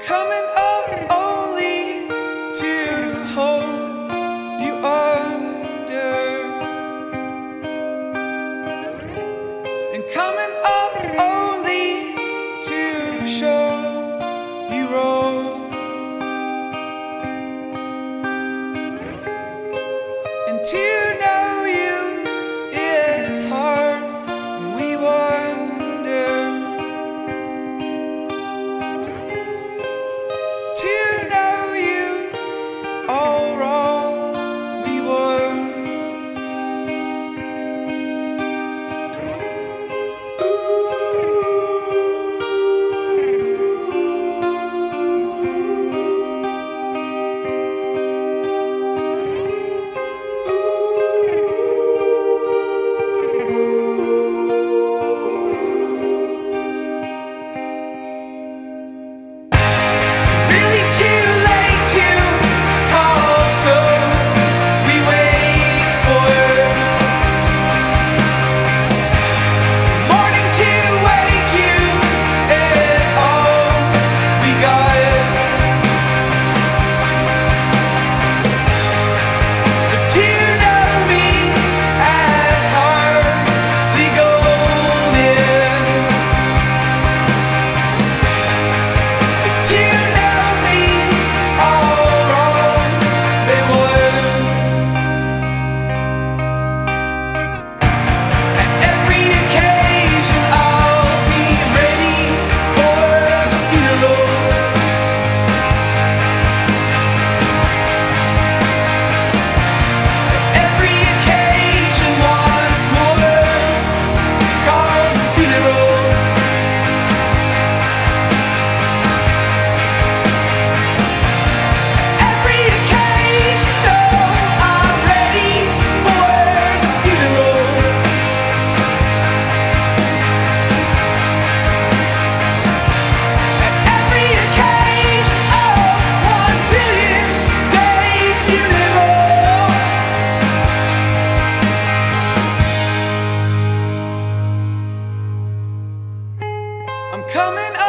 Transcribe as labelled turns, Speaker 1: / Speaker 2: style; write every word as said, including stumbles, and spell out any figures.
Speaker 1: coming up only to hold you under, and coming up only to show you wrong, and to know you is hard, and we wonder. To know you all wrong, we won. Really too late to call, so we wait for morning to wake you is all we got. But to know me as hardly golden is to know me all wrong, they would. At every occasion I'll be ready for the funeral. At every occasion once more, it's called the funeral. Every occasion, oh, I'm ready for the funeral. At every occasion, oh, one billion day funeral. I'm coming